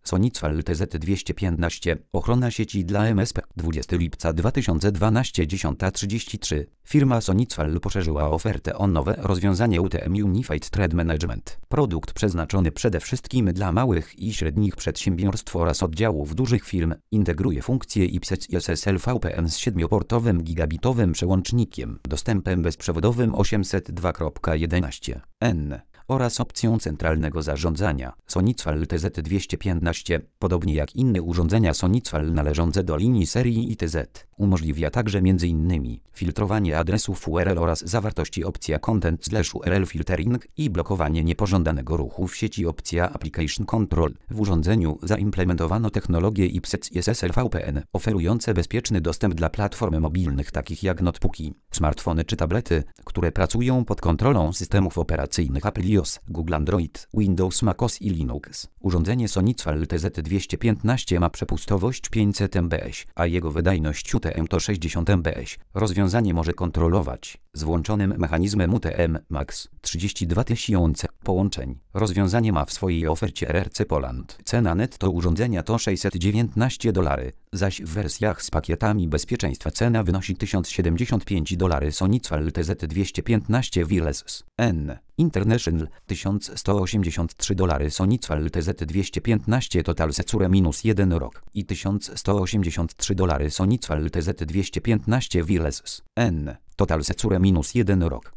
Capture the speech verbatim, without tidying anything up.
Sonicwal T Z dwieście piętnaście. Ochrona sieci dla M S P. dwudziestego lipca dwa tysiące dwunastego, dziesiąta trzydzieści trzy. Firma Sonicwal poszerzyła ofertę o nowe rozwiązanie U T M Unified Threat Management. Produkt przeznaczony przede wszystkim dla małych i średnich przedsiębiorstw oraz oddziałów dużych firm. Integruje funkcję I P S E S S L V P N z siedmioportowym gigabitowym przełącznikiem, dostępem bezprzewodowym osiemset dwa kropka jedenaście N oraz opcją centralnego zarządzania. Sonicwal T Z dwieście piętnaście, podobnie jak inne urządzenia Sonicwal należące do linii serii I T Z, umożliwia także m.in. filtrowanie adresów U R L oraz zawartości opcja Content slash U R L Filtering i blokowanie niepożądanego ruchu w sieci opcja Application Control. W urządzeniu zaimplementowano technologię I P S E S S L V P N, oferujące bezpieczny dostęp dla platform mobilnych takich jak notebooki, smartfony czy tablety, które pracują pod kontrolą systemów operacyjnych Apple iOS, Google Android, Windows macOS i Linux. Urządzenie Sonicwal T Z dwieście piętnaście ma przepustowość pięćset megabitów, a jego wydajność U T M to sześćdziesiąt megabitów. Rozwiązanie może kontrolować z włączonym mechanizmem U T M Max trzydzieści dwa tysiące połączeń. Rozwiązanie ma w swojej ofercie R R C Poland. Cena netto urządzenia to sześćset dziewiętnaście dolarów, zaś w wersjach z pakietami bezpieczeństwa cena wynosi tysiąc siedemdziesiąt pięć dolarów. Sonicwal T Z dwieście piętnaście Wireless N International tysiąc sto osiemdziesiąt trzy dolarów. Sonicwal T Z dwieście piętnaście Total Secure minus jeden rok i tysiąc sto osiemdziesiąt trzy dolarów. Sonicwal T Z dwieście piętnaście Wireless N Total Secure minus jeden rok.